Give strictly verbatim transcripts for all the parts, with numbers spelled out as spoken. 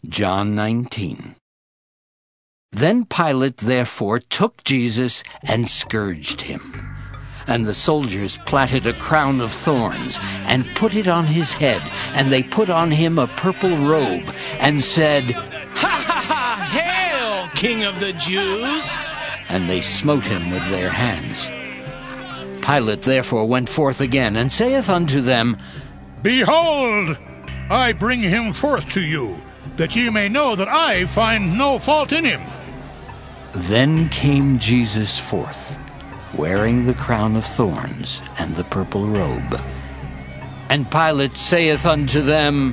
John nineteen. Then Pilate therefore took Jesus and scourged him. And the soldiers platted a crown of thorns and put it on his head, and they put on him a purple robe and said, "Ha ha ha! Hail, King of the Jews!" And they smote him with their hands. Pilate therefore went forth again, and saith unto them, Behold, I bring him forth to you, that ye may know that I find no fault in him. Then came Jesus forth, wearing the crown of thorns and the purple robe. And Pilate saith unto them,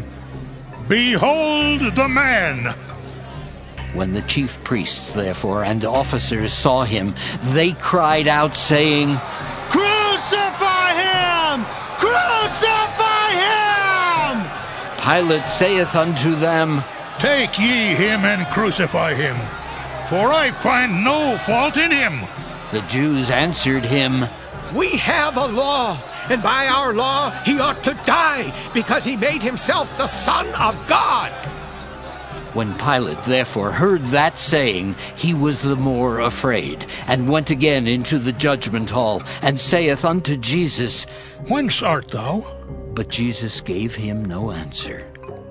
Behold the man! When the chief priests therefore and officers saw him, they cried out, saying, Crucify him! Crucify him! Pilate saith unto them, Take ye him and crucify him, for I find no fault in him. The Jews answered him, We have a law, and by our law he ought to die, because he made himself the Son of God. When Pilate therefore heard that saying, he was the more afraid, and went again into the judgment hall, and saith unto Jesus, Whence art thou? But Jesus gave him no answer.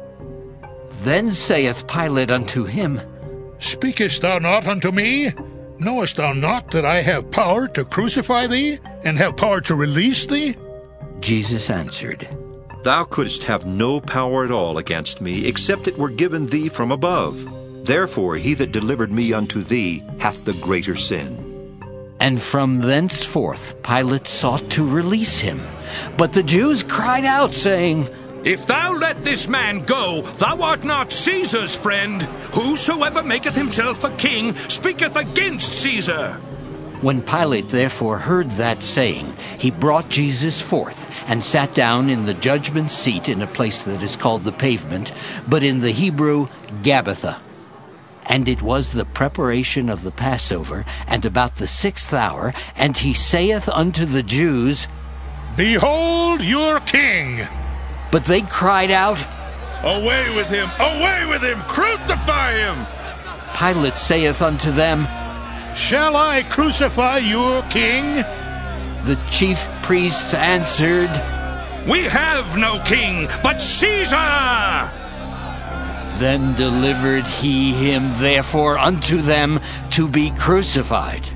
Then saith Pilate unto him, Speakest thou not unto me? Knowest thou not that I have power to crucify thee, and have power to release thee? Jesus answered, Thou couldst have no power at all against me, except it were given thee from above. Therefore he that delivered me unto thee hath the greater sin. And from thenceforth Pilate sought to release him. But the Jews cried out, saying, If thou let this man go, thou art not Caesar's friend. Whosoever maketh himself a king speaketh against Caesar. When Pilate therefore heard that saying, he brought Jesus forth, and sat down in the judgment seat in a place that is called the Pavement, but in the Hebrew, Gabbatha. And it was the preparation of the Passover, and about the sixth hour, and he saith unto the Jews, Behold your king! But they cried out, Away with him! Away with him! Crucify him! Pilate saith unto them, Shall I crucify your king? The chief priests answered, We have no king but Caesar! Then delivered he him therefore unto them to be crucified.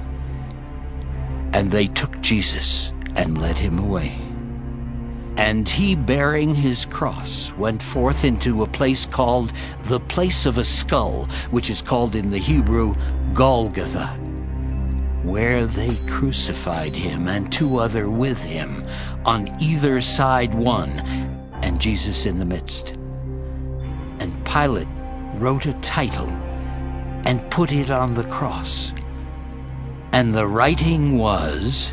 And they took Jesus and led him away. And he, bearing his cross, went forth into a place called the Place of a Skull, which is called in the Hebrew Golgotha, where they crucified him, and two other with him, on either side one, and Jesus in the midst. And Pilate wrote a title, and put it on the cross. And the writing was,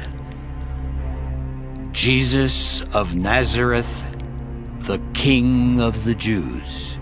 Jesus of Nazareth, the King of the Jews.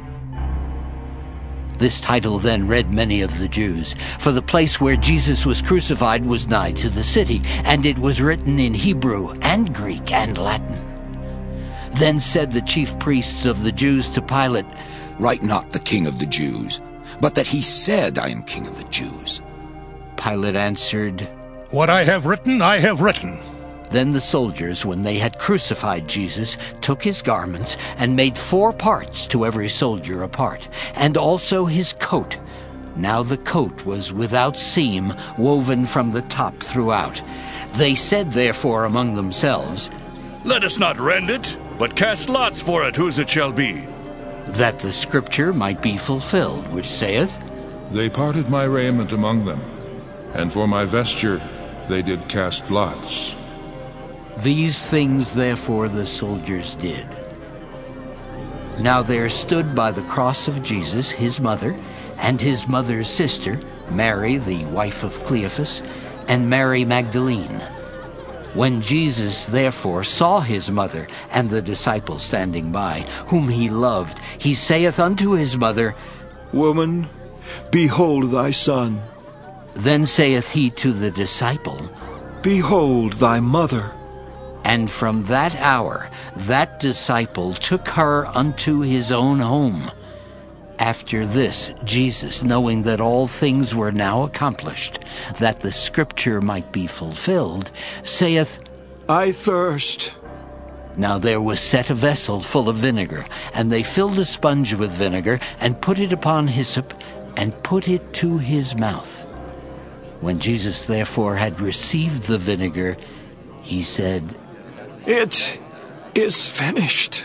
This title then read many of the Jews, for the place where Jesus was crucified was nigh to the city, and it was written in Hebrew and Greek and Latin. Then said the chief priests of the Jews to Pilate, Write not the King of the Jews, but that he said, I am King of the Jews. Pilate answered, What I have written, I have written. Then the soldiers, when they had crucified Jesus, took his garments, and made four parts to every soldier a part, and also his coat. Now the coat was without seam, woven from the top throughout. They said therefore among themselves, Let us not rend it, but cast lots for it, whose it shall be. that the scripture might be fulfilled, which saith, They parted my raiment among them, and for my vesture they did cast lots. These things therefore the soldiers did. Now there stood by the cross of Jesus his mother, and his mother's sister, Mary the wife of Cleophas, and Mary Magdalene. When Jesus therefore saw his mother and the disciple standing by, whom he loved, he saith unto his mother, Woman, behold thy son. Then saith he to the disciple, Behold thy mother. And from that hour that disciple took her unto his own home. After this, Jesus, knowing that all things were now accomplished, that the scripture might be fulfilled, saith, I thirst. Now there was set a vessel full of vinegar, and they filled a sponge with vinegar, and put it upon hyssop, and put it to his mouth. When Jesus therefore had received the vinegar, he said, It is finished.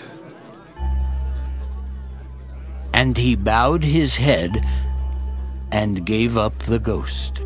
And he bowed his head and gave up the ghost.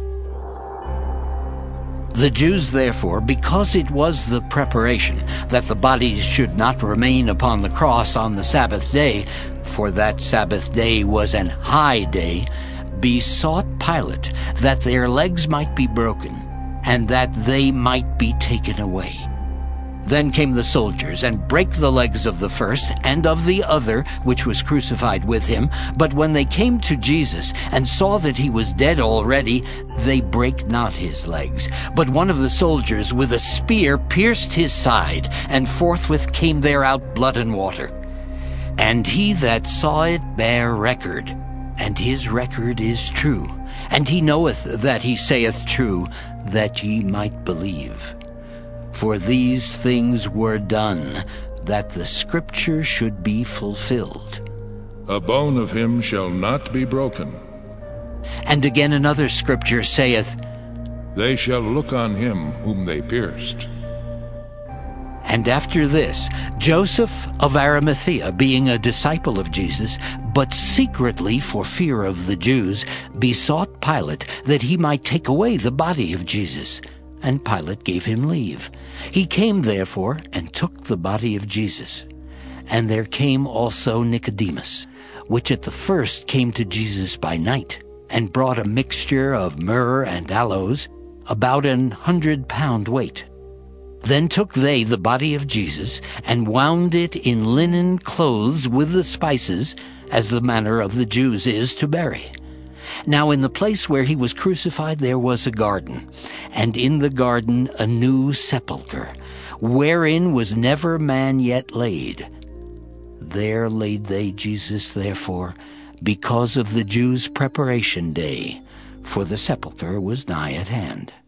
The Jews therefore, because it was the preparation that the bodies should not remain upon the cross on the Sabbath day, for that Sabbath day was an high day, besought Pilate that their legs might be broken, and that they might be taken away. Then came the soldiers, and brake the legs of the first, and of the other, which was crucified with him. But when they came to Jesus, and saw that he was dead already, they brake not his legs. But one of the soldiers with a spear pierced his side, and forthwith came there out blood and water. And he that saw it bare record, and his record is true. And he knoweth that he saith true, that ye might believe. For these things were done, that the scripture should be fulfilled. A bone of him shall not be broken. And again another scripture saith, They shall look on him whom they pierced. And after this, Joseph of Arimathea, being a disciple of Jesus, but secretly for fear of the Jews, besought Pilate that he might take away the body of Jesus. And Pilate gave him leave. He came therefore and took the body of Jesus. And there came also Nicodemus, which at the first came to Jesus by night, and brought a mixture of myrrh and aloes, about an hundred pound weight. Then took they the body of Jesus, and wound it in linen clothes with the spices, as the manner of the Jews is to bury. Now in the place where he was crucified there was a garden, and in the garden a new sepulchre, wherein was never man yet laid. There laid they Jesus therefore, because of the Jews' preparation day, for the sepulchre was nigh at hand.